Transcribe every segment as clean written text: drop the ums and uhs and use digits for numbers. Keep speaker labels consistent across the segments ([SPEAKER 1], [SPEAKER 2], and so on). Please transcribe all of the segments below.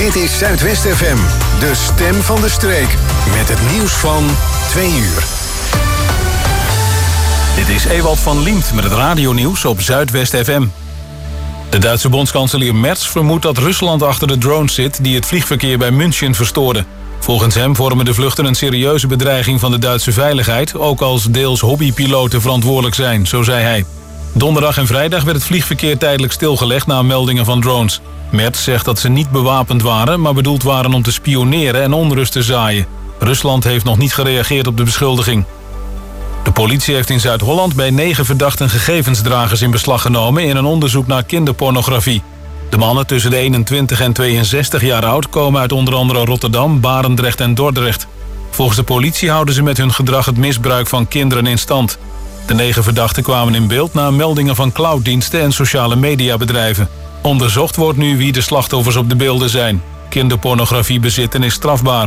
[SPEAKER 1] Dit is Zuidwest FM, de stem van de streek. Met het nieuws van 2 uur.
[SPEAKER 2] Dit is Ewald van Liemt met het radionieuws op Zuidwest FM. De Duitse bondskanselier Merz vermoedt dat Rusland achter de drones zit die het vliegverkeer bij München verstoorden. Volgens hem vormen de vluchten een serieuze bedreiging van de Duitse veiligheid, ook als deels hobbypiloten verantwoordelijk zijn, zo zei hij. Donderdag en vrijdag werd het vliegverkeer tijdelijk stilgelegd na meldingen van drones. Merz zegt dat ze niet bewapend waren, maar bedoeld waren om te spioneren en onrust te zaaien. Rusland heeft nog niet gereageerd op de beschuldiging. De politie heeft in Zuid-Holland bij 9 verdachten gegevensdragers in beslag genomen in een onderzoek naar kinderpornografie. De mannen tussen de 21 en 62 jaar oud komen uit onder andere Rotterdam, Barendrecht en Dordrecht. Volgens de politie houden ze met hun gedrag het misbruik van kinderen in stand. De 9 verdachten kwamen in beeld na meldingen van clouddiensten en sociale mediabedrijven. Onderzocht wordt nu wie de slachtoffers op de beelden zijn. Kinderpornografie bezitten is strafbaar.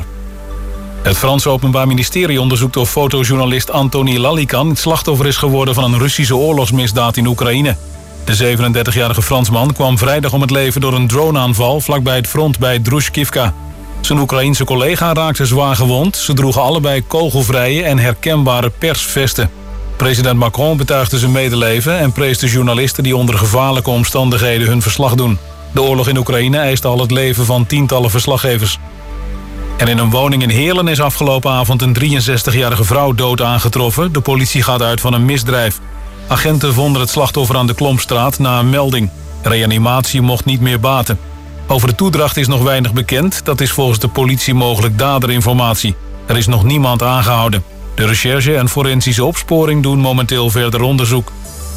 [SPEAKER 2] Het Franse Openbaar Ministerie onderzoekt of fotojournalist Anthony Lalikan het slachtoffer is geworden van een Russische oorlogsmisdaad in Oekraïne. De 37-jarige Fransman kwam vrijdag om het leven door een droneaanval vlakbij het front bij Druskivka. Zijn Oekraïense collega raakte zwaar gewond. Ze droegen allebei kogelvrije en herkenbare persvesten. President Macron betuigde zijn medeleven en prees de journalisten die onder gevaarlijke omstandigheden hun verslag doen. De oorlog in Oekraïne eist al het leven van tientallen verslaggevers. En in een woning in Heerlen is afgelopen avond een 63-jarige vrouw dood aangetroffen. De politie gaat uit van een misdrijf. Agenten vonden het slachtoffer aan de Klompstraat na een melding. Reanimatie mocht niet meer baten. Over de toedracht is nog weinig bekend. Dat is volgens de politie mogelijk daderinformatie. Er is nog niemand aangehouden. De recherche en forensische opsporing doen momenteel verder onderzoek.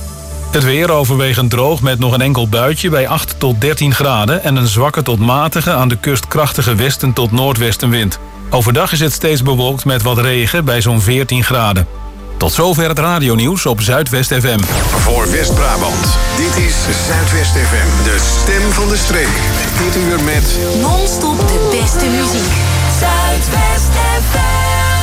[SPEAKER 2] Het weer overwegend droog met nog een enkel buitje bij 8 tot 13 graden... en een zwakke tot matige aan de kust krachtige westen tot noordwestenwind. Overdag is het steeds bewolkt met wat regen bij zo'n 14 graden. Tot zover het radionieuws op Zuidwest FM.
[SPEAKER 1] Voor West-Brabant, dit is Zuidwest FM, de stem van de streek. Dit uur met
[SPEAKER 3] non-stop de beste muziek. Zuidwest FM.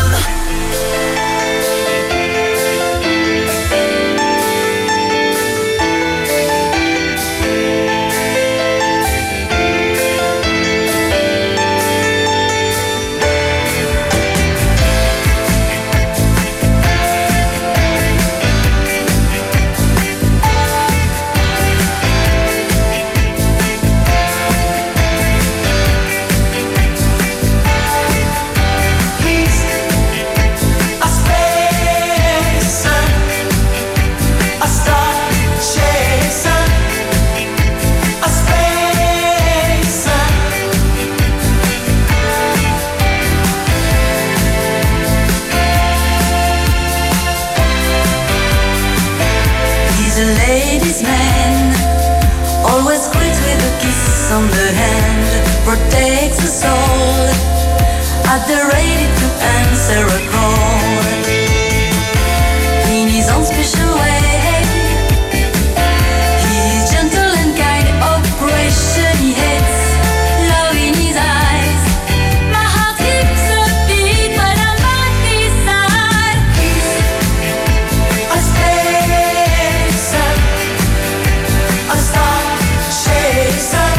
[SPEAKER 4] On the hand, protects the soul, at the ready to answer a call. In his own special way, he's gentle and kind, oppression he hates, love in his eyes. My heart keeps a beat when I'm by his side. He's a spacer, a star chaser.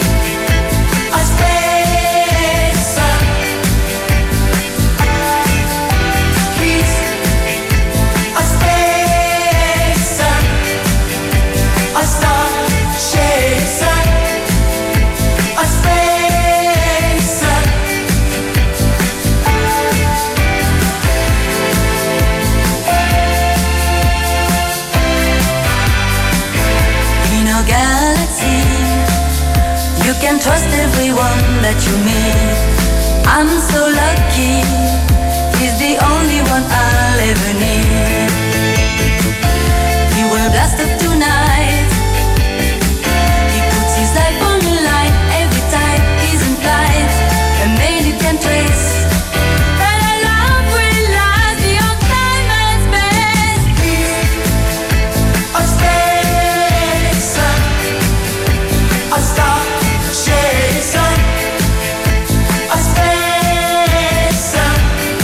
[SPEAKER 4] You can trust everyone that you meet. I'm so lucky, he's the only one I'll ever need. He will blast up tonight. He puts his life on the line every time he's in flight. And then you can trace that our love will last beyond time and space. He's a spacer, a star. Chaser, a spacer,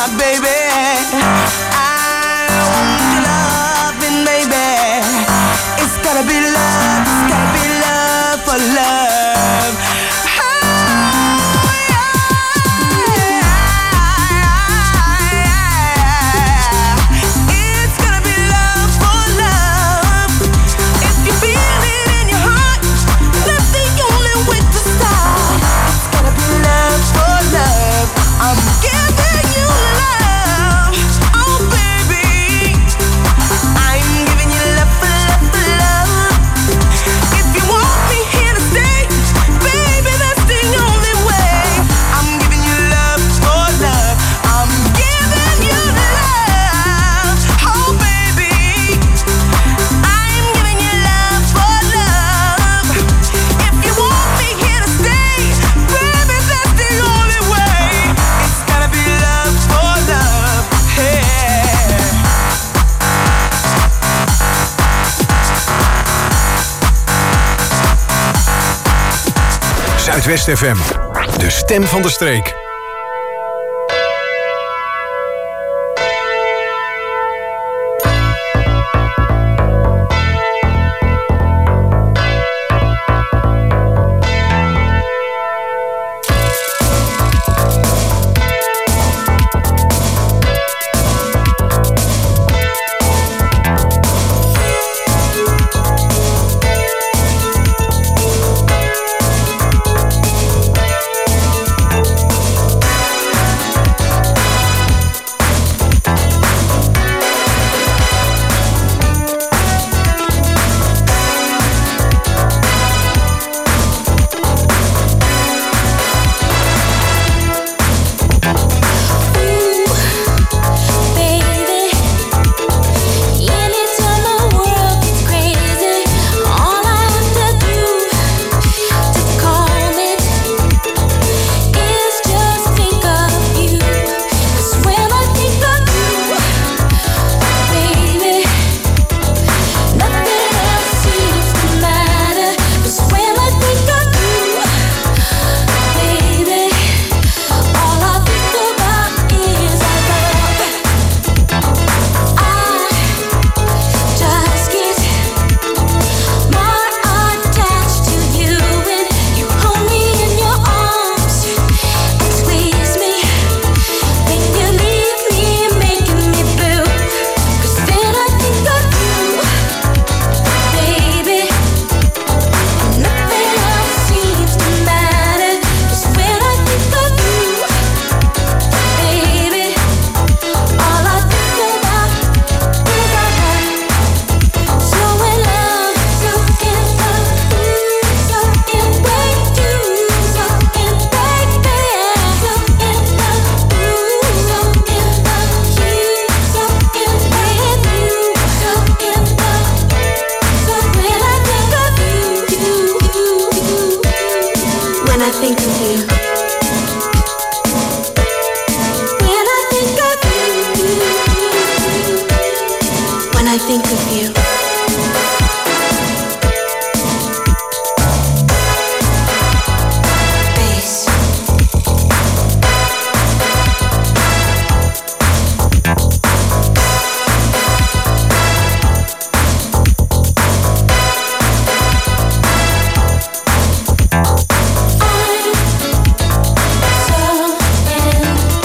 [SPEAKER 5] my baby. I want your loving, baby. It's gotta be love, it's gotta be love for love. It's gonna be love for love. If you feel it in your heart, that's the only way to start. It's gotta be love for love. I'm giving you love, oh baby. I'm giving you love for love for love. If you want me here to stay, baby, that's the only way. I'm giving you love for love. I'm giving you love, oh baby. I'm giving you love for love. If you want me here to stay, baby, that's the only way. It's gotta be love for love, hey.
[SPEAKER 1] Zuidwest FM, de stem van de streek.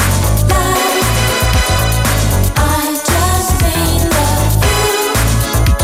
[SPEAKER 6] I just made love you.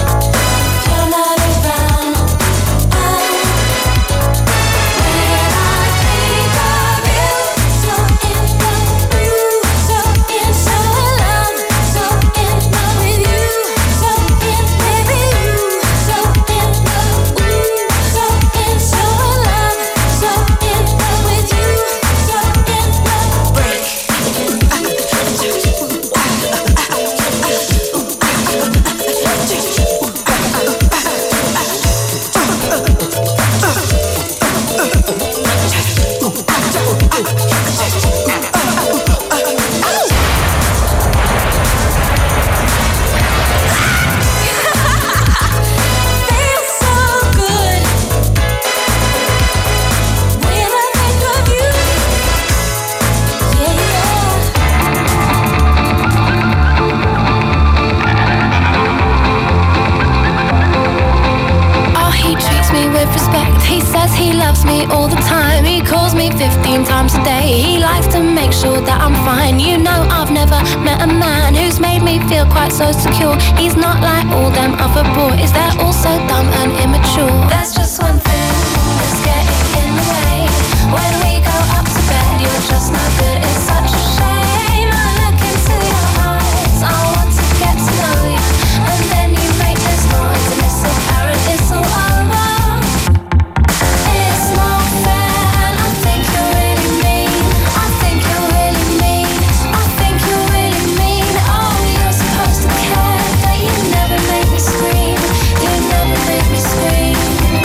[SPEAKER 6] a man who's made me feel quite so secure. He's not like all them other boys, they're all so dumb and immature. There's just one thing that's getting in the way. When we go up to bed, you're just no good, it's such a shame. I look into your eyes, I want to get to know you, and then you make this noise, and it's so apparent it's all over. It's not fair, and I think you're really mean. I think you're really mean. I think you're really mean. Oh, you're supposed to care, but you never make me scream. You never make me scream.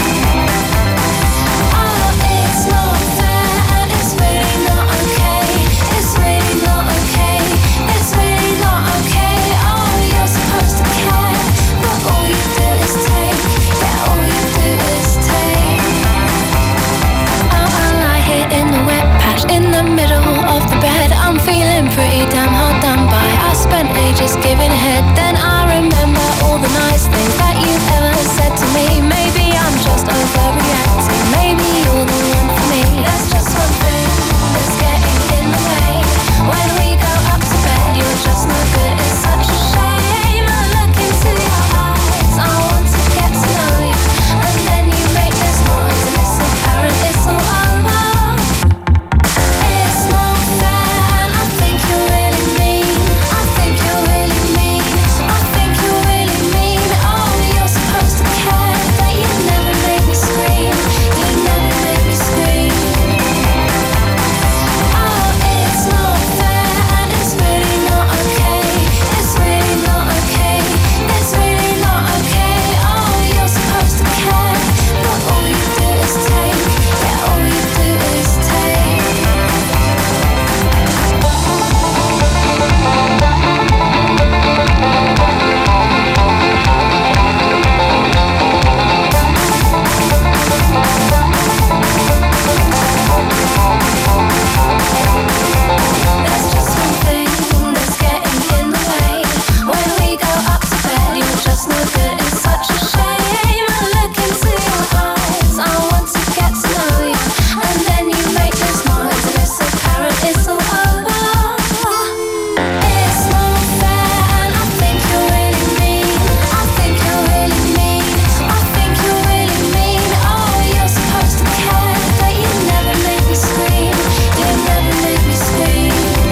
[SPEAKER 6] Oh, it's not fair, and it's really not okay. It's really not okay. It's really not okay. Oh, you're supposed to care, but all you do is take. Yeah, all you do is take. I lie here in the wet patch in the middle of the bed. I'm feeling pretty damn hard done by. I spent ages giving head, then I remember all the nice things that you've ever said to me. Maybe I'm just overreacting, maybe you're the one for me. There's just one thing that's getting in the way. When we go up to bed, you're just no good, it's such a shame. I look into your eyes, I want to get to know you, and then you make this noise, and it's apparent it's all over. It's not fair, and I think you're really mean. I think you're really mean. I think you're really mean. Oh, you're supposed to care, but you never make me scream. You never make me scream. Oh, it's not fair, and it's really not okay. It's really not okay. It's really not okay. Oh, you're supposed to care, but all you do is take. Yeah, all you do is take. There's just one thing that's getting in the way. When we go up to bed, you're just no good, it's such a shame. I look into your eyes, I want to get to know you, and then you make this noise, and it's apparent it's all over. It's not fair, and I think you're really mean. I think you're really mean. I think you're really mean. Oh, you're supposed to care, but you never make me scream. You never make me scream.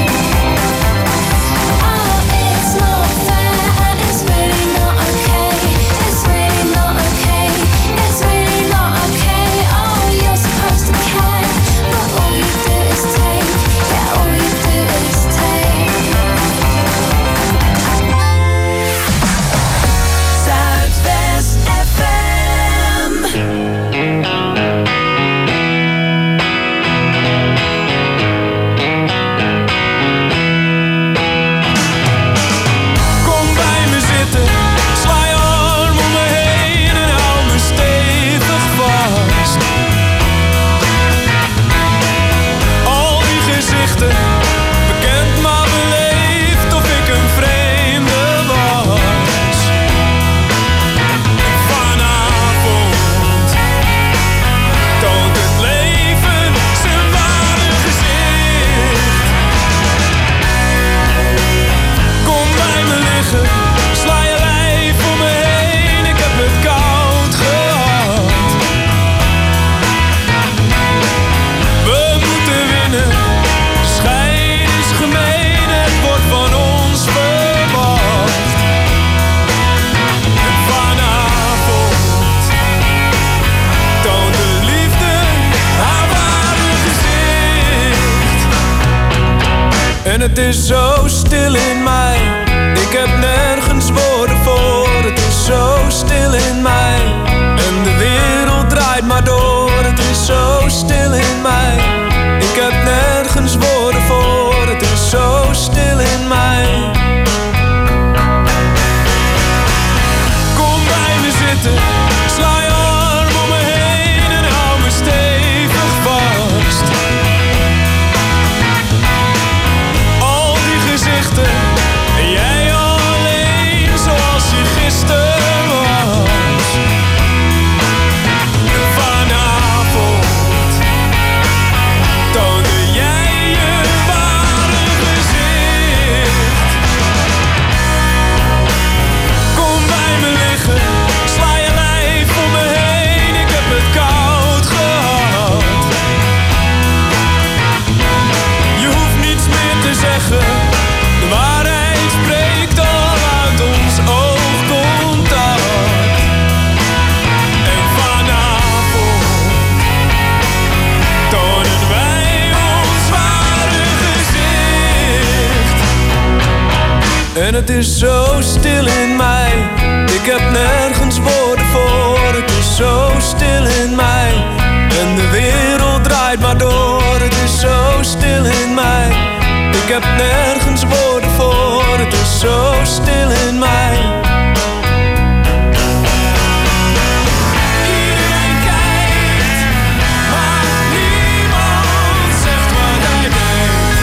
[SPEAKER 6] Oh, it's not fair, and it's really not okay. It's really not okay. It's really not okay. Oh, you're supposed to care, but all you do is take. Yeah, all you do is take.
[SPEAKER 3] Zuidwest FM.
[SPEAKER 5] Kom bij me zitten, sla je arm om me heen en hou me stevig vast. Al die gezichten, bekend maar beleefd of ik een vreemde was. Vanavond toont het leven zijn ware gezicht. Kom bij me liggen, sla je lijf om me heen, ik heb het koud gehad. We moeten winnen, de schijn is gemeen, het wordt van ons verwacht. En vanavond toont de liefde haar ware gezicht. En het is zo stil in mij, ik heb nergens woorden voor. Het is zo stil in mij, en de wereld draait maar door. Het is zo stil in mij, ik heb nergens woorden voor. Het is zo stil in mij. Kom bij me zitten, sla je arm om me heen en hou me stevig vast. Al die gezichten,
[SPEAKER 7] En het is zo stil in mij. Ik heb nergens woorden voor. Het is zo stil in mij. En de wereld draait maar door. Het is zo stil in mij. Ik heb nergens woorden voor. Het is zo stil in mij. Iedereen kijkt, maar niemand zegt wat hij denkt.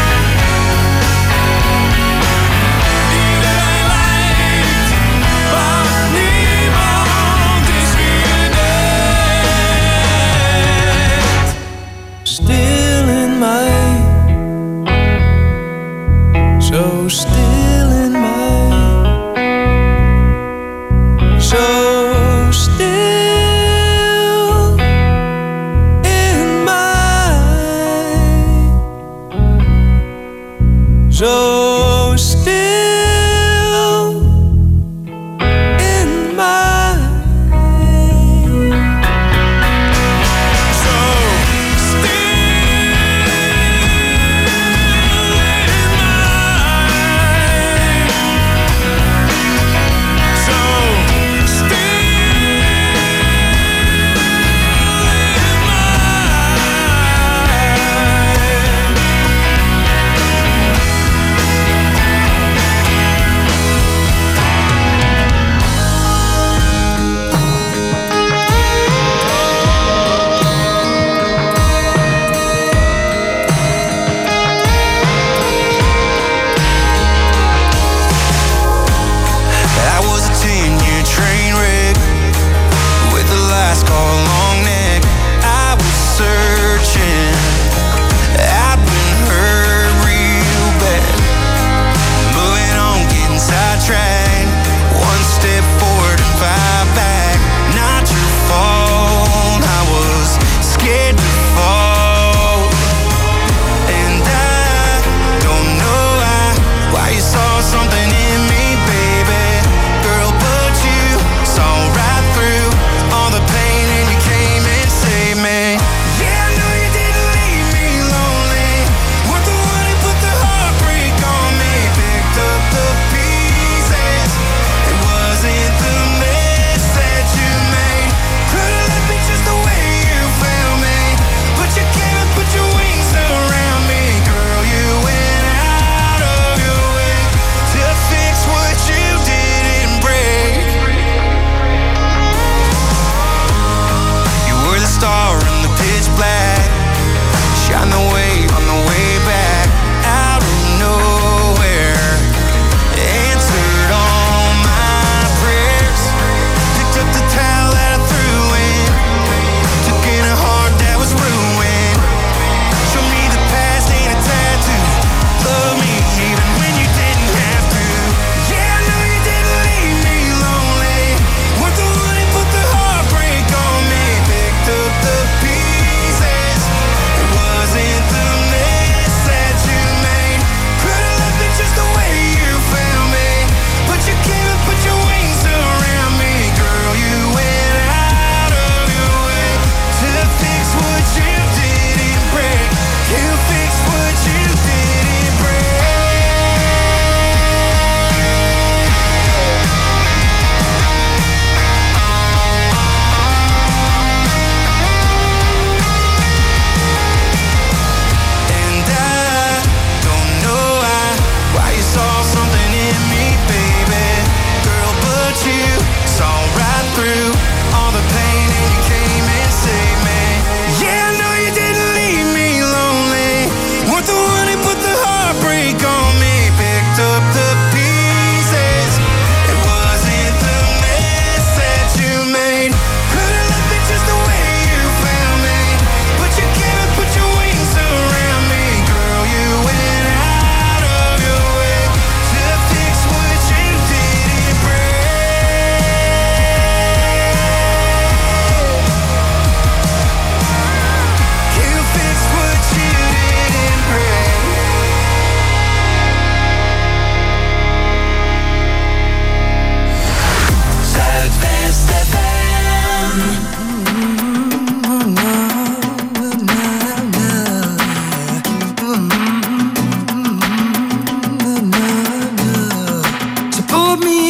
[SPEAKER 7] Iedereen lijkt, maar niemand is wie je denkt. Stil in mij. Zo stil in mij. Zo stil in mij. Zo stil in mij. Zo stil in mij.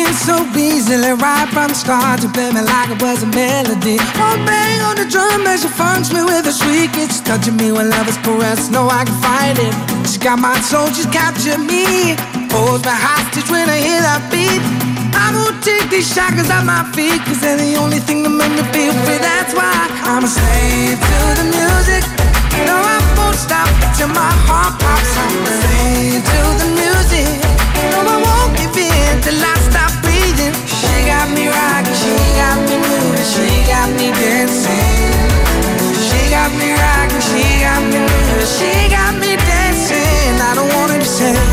[SPEAKER 8] it so easily right from the start. You play me like it was a melody. One bang on the drum as she funks me with a shriek. It's touching me when love is caressed. No, I can fight it. She got my soul, she's captured me. Holds me hostage when I hear that beat. I won't take these shackles off my feet, 'cause they're the only thing that make me feel free. That's why I'm a slave to the music. No, I won't stop till my heart pops. I'm a slave to the music. No, I won't give in till I stop breathing. She got me rocking, she got me moving, she got me dancing. She got me rocking, she got me moving, she got me dancing. I don't wanna be saved.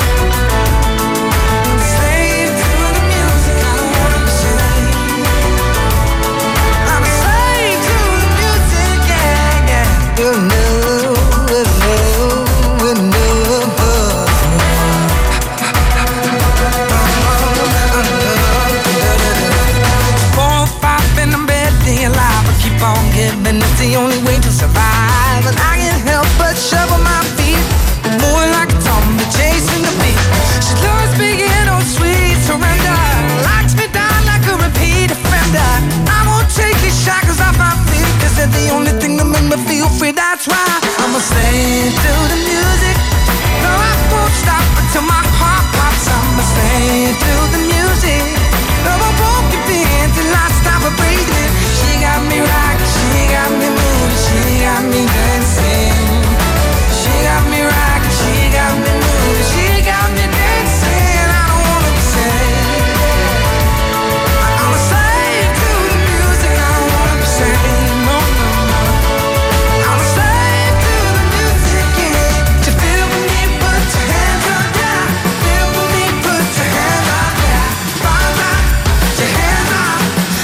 [SPEAKER 8] And it's the only way to survive. And I can't help but shovel my feet, more like a zombie chasing the beat. She loves being on sweet surrender, locks me down like a repeat offender. I won't take these shackles off my feet, 'cause they're the only thing that make me feel free. That's why I'm a slave to the music. No, I won't stop until my heart pops. I'm a slave to the music. No, I won't give in till I stop breathing. She got me rocking, she got me moving, she got me dancing. She got me rocking, she got me moving, she got me dancing. I don't wanna be saved. I'm a slave to the music. I don't wanna be saved. No, no, no. I'm a slave to the music. Yeah. You feel for me, put your hands up, yeah. Feel for me, put your hands up, yeah. Rise up, put your hands up.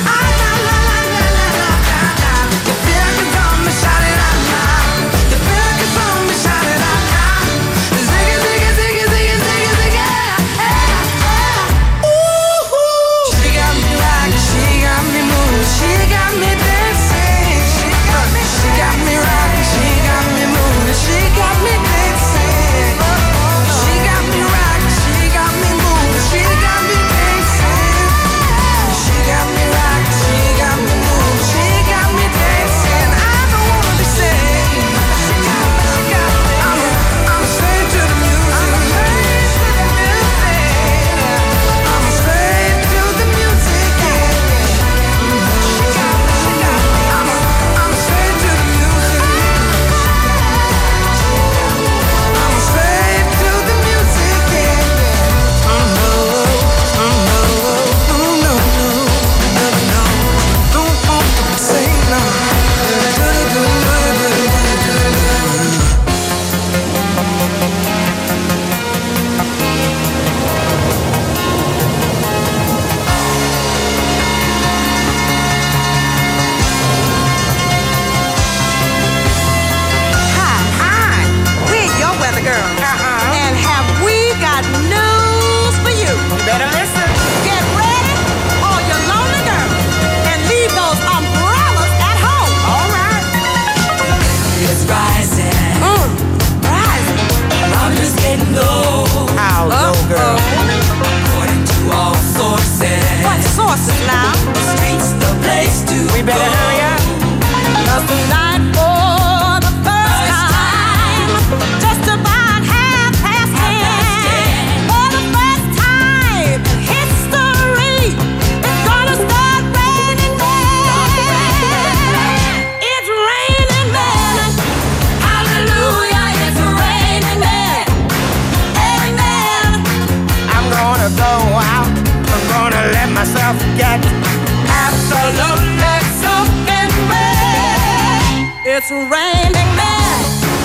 [SPEAKER 5] It's raining men.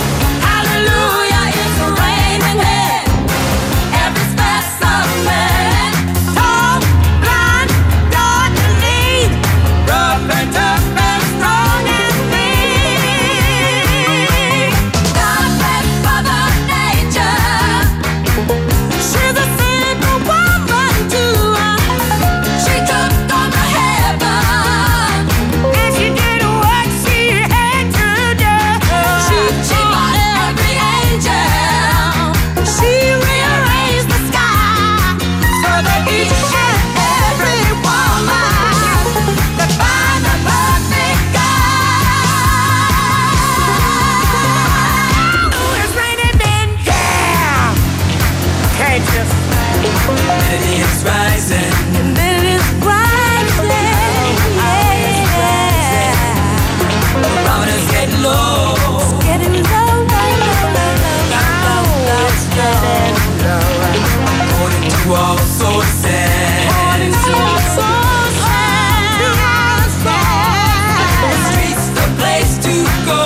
[SPEAKER 5] Hallelujah, it's raining men. Every specimen, tall, blind, dark and lean, rough and tough and strong and mean. God bless Mother Nature. She's a single woman too. She took on the heaven, and she did what she had to do. She
[SPEAKER 8] Melody is rising.
[SPEAKER 4] Melody is rising.
[SPEAKER 8] The barometer's getting low.
[SPEAKER 4] It's getting low, low, low.
[SPEAKER 8] According to all sources.
[SPEAKER 4] According to all sources.
[SPEAKER 8] The streets the place to go.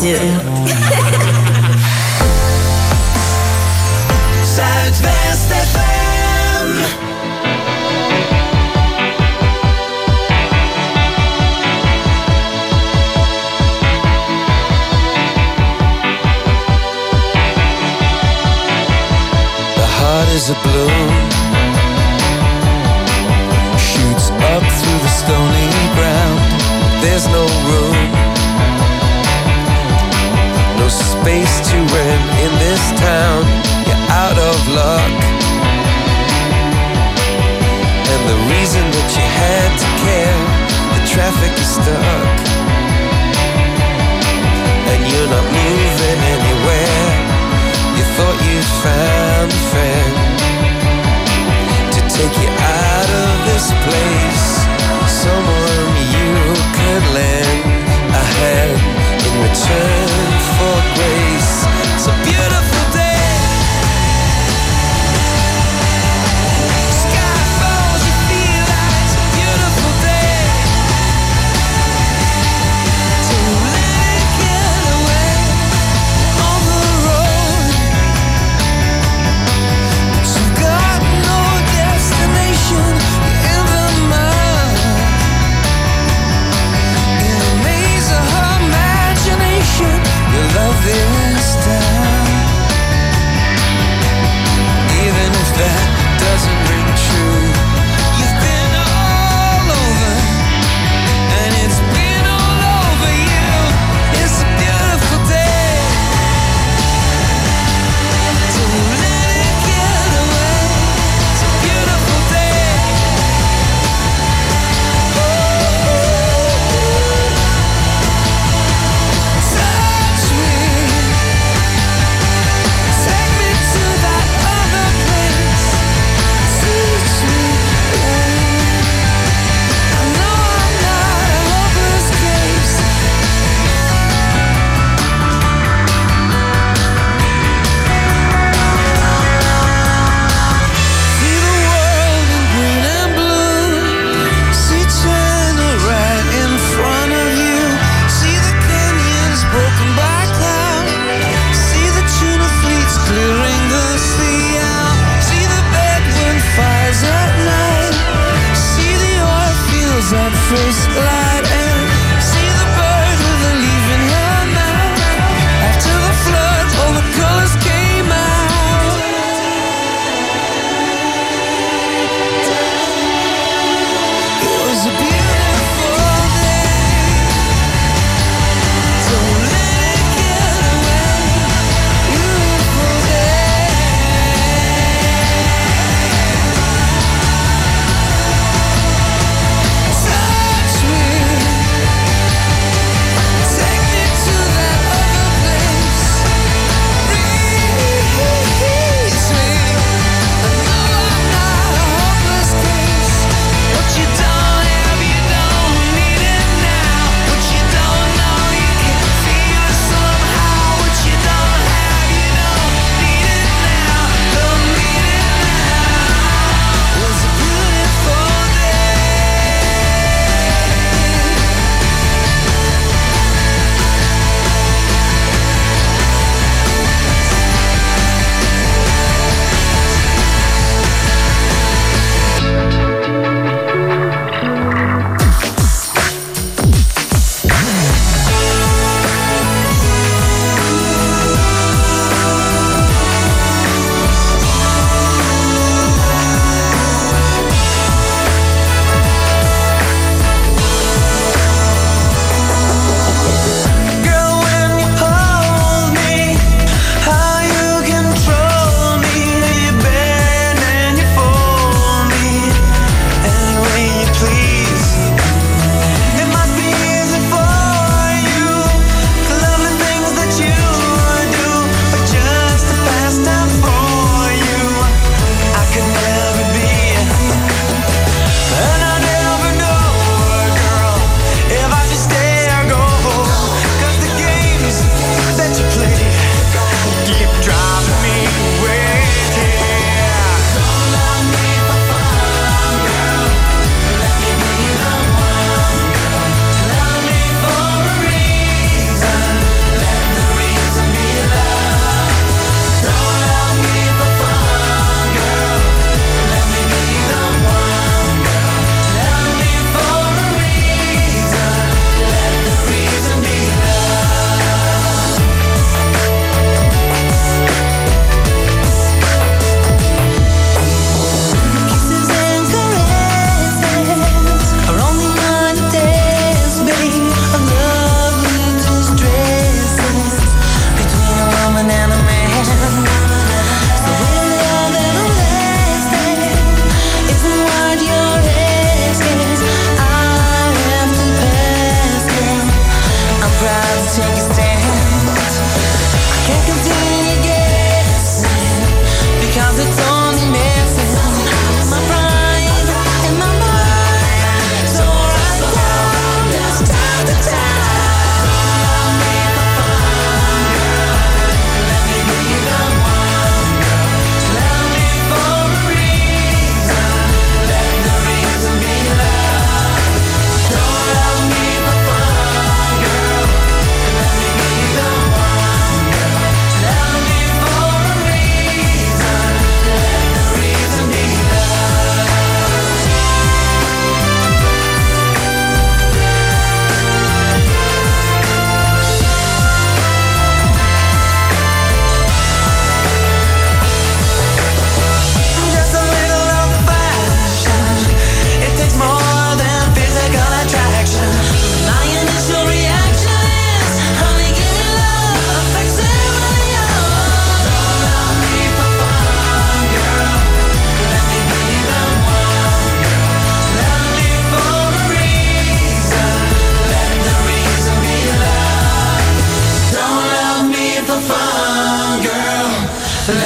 [SPEAKER 4] do.
[SPEAKER 3] Zuidwest FM.
[SPEAKER 7] The heart is a balloon, shoots up through the stony ground. There's no room, no space to rent in this town. You're out of luck, and the reason that you had to care, the traffic is stuck, and you're not moving anywhere. You thought you'd found a friend to take you out of this place, someone you could lend a hand in return for grace. It's a beautiful day, sky falls, you feel like it's a beautiful day, to let it get away on the road. But you've got no destination, you're in the mud, in a maze of her imagination. Your love is down, even if that doesn't ring true. You've been all over, and it's been all over you. It's a beautiful day, to let it get away. It's a beautiful day. Touch me, take me to that other place. Teach me, I know I'm not a hopeless case. See the world in green and blue. See China right in front of you. See the canyons broken by cloud. See the tuna fleets clearing the sea out. See the bedouin fires at night. See the oil fields at first light. And see the bird with a leaf in her mouth. After the flood, all the colors came out. It was a beautiful day, so let it get away. Beautiful day. Touch me,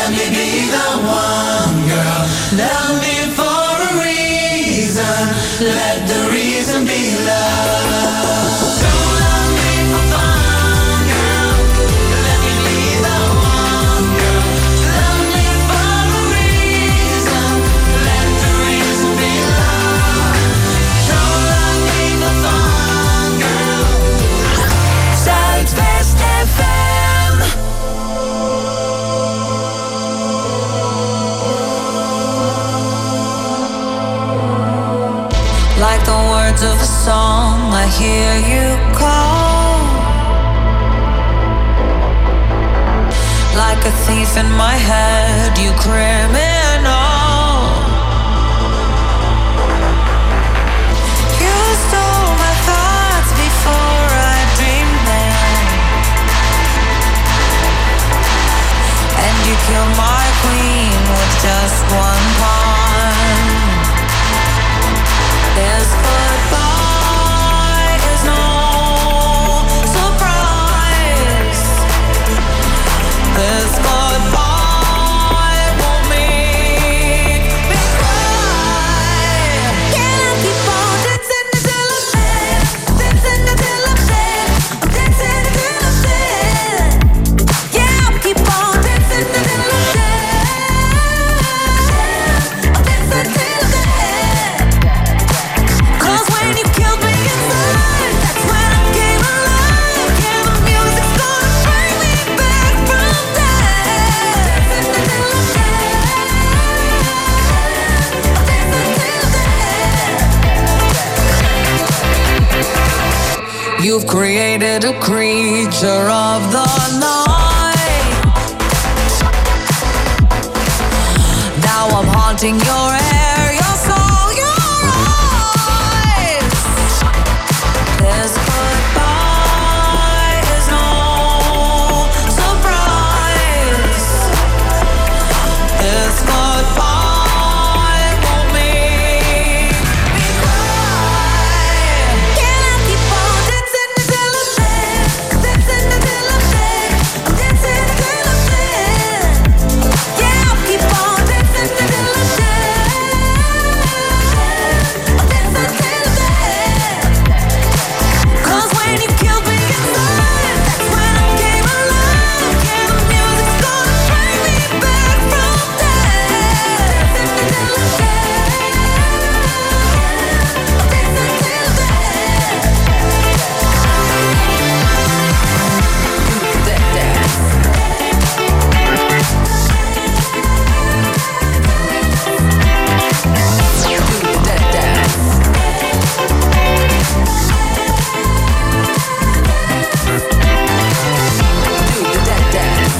[SPEAKER 5] Let me be the one, girl. Love me for a reason. Let the reason be love. Don't love me for fun, girl. Let me be the one, girl. Love me for a reason. Let the reason be love. Don't love me for fun, girl.
[SPEAKER 3] Zuidwest FM.
[SPEAKER 4] Like the words of a song, I hear you call. Like a thief in my head, you criminal. You stole my thoughts before I dreamed them, and you killed my queen with just one pawn. This goodbye is no surprise. This goodbye won't make me cry. Can I keep on dancing until I'm dead? Dancing until I'm dead. I'm dancing until I'm dead. Yeah, I'll keep on dancing until I'm dead. I'm dancing till I'm dead. When you killed me inside, that's when I came alive. Yeah, the music's gonna bring me back from death. Dancing until I'm dead. Dancing until I'm dead. You've created a creature of the night. Now I'm haunting your hair, your soul, your eyes. This goodbye is no surprise. This goodbye won't make me cry. Can I keep on dancing until I'm dead? Dancing until I'm dead. I'm dancing until I'm dead. Yeah, I'll keep on dancing until I'm dead. I'm dancing until I'm dead. 'Cause when you killed me inside, that's when I came alive. Yeah, the music's gonna bring me back from death. Dancing until I'm dead. Dancing until I'm dead. Do that dance. Do that dance. Do that dance.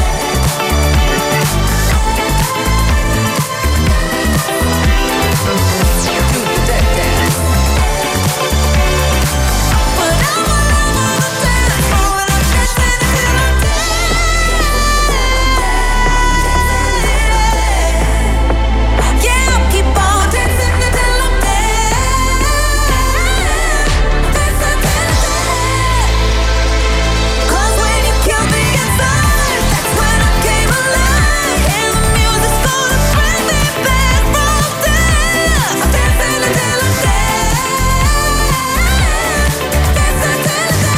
[SPEAKER 4] Do that dance. But I'm all over the dance floor and I'm dancing until I'm dead. Yeah, I'll keep on dancing until I'm dead. Dancing until I'm dead. 'Cause when you killed me inside, that's when I came alive. And the music's gonna bring me back from death. Dancing until I'm dead. Dancing until I'm dead.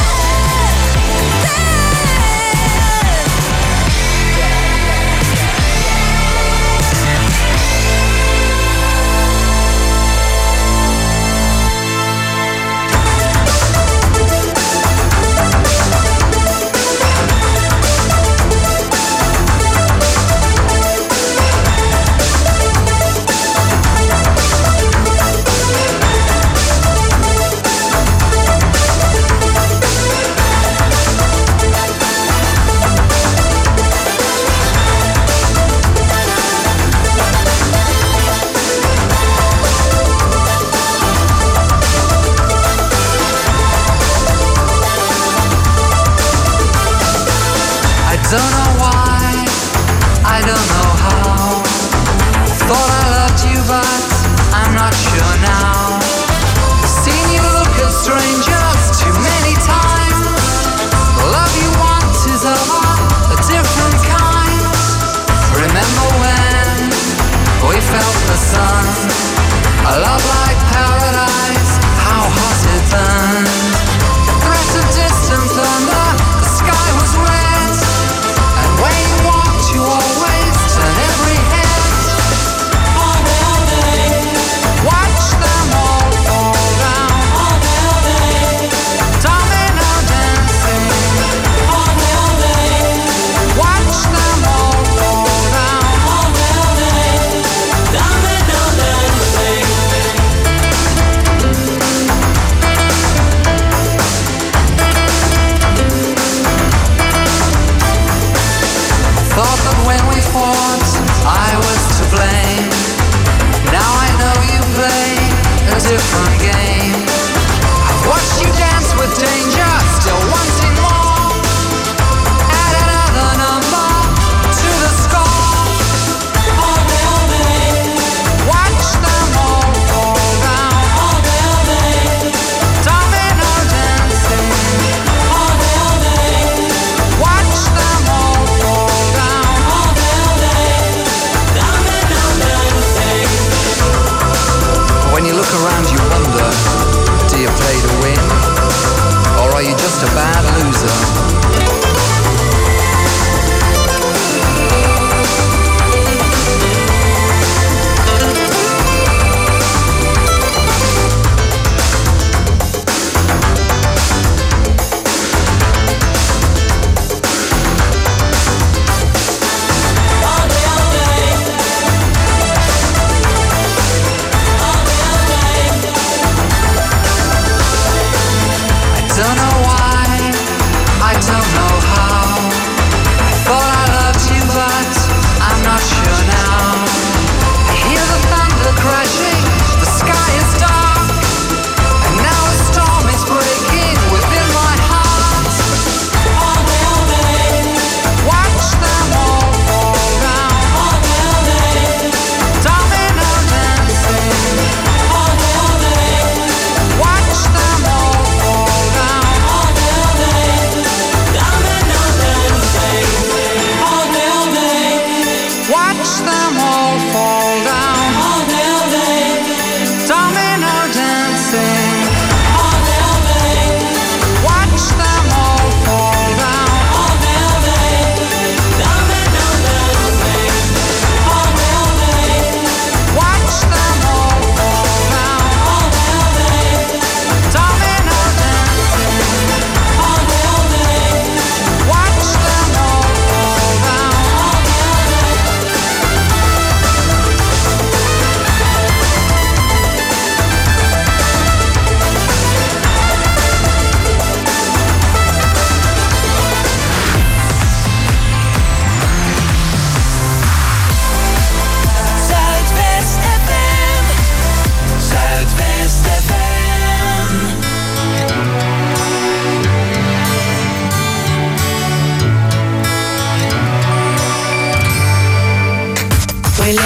[SPEAKER 8] I don't know why, I don't know how. Thought I loved you, but I'm not sure now. Seen you look at strangers too many times. Love you once is a different kind.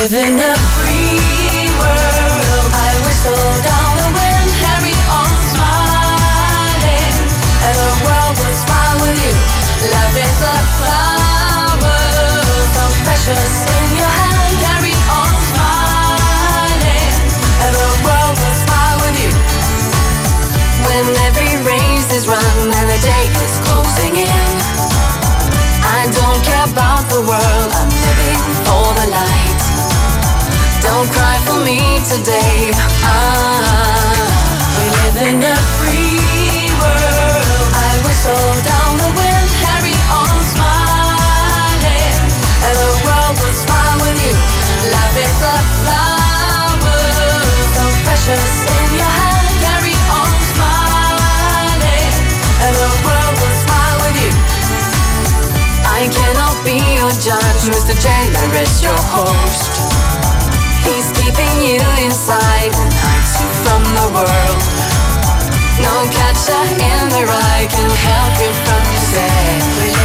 [SPEAKER 4] live in a free world. I whistle down the wind, carry on smiling, and the world will smile with you. Love is a flower, so precious in your hand. Carry on smiling, and the world will smile with you. When every race is run and the day is closing in, I don't care about the world, I'm living for the light. Don't cry for me today. We live in a free world. I whistle down the wind, carry on smiling, and the world will smile with you. Love is a flower, so precious in your hand. Carry on smiling, and the world will smile with you. I cannot be your judge, Mr. Jailer is your host. He's keeping you inside and hides you from the world. No catcher in the rye can help you from your day.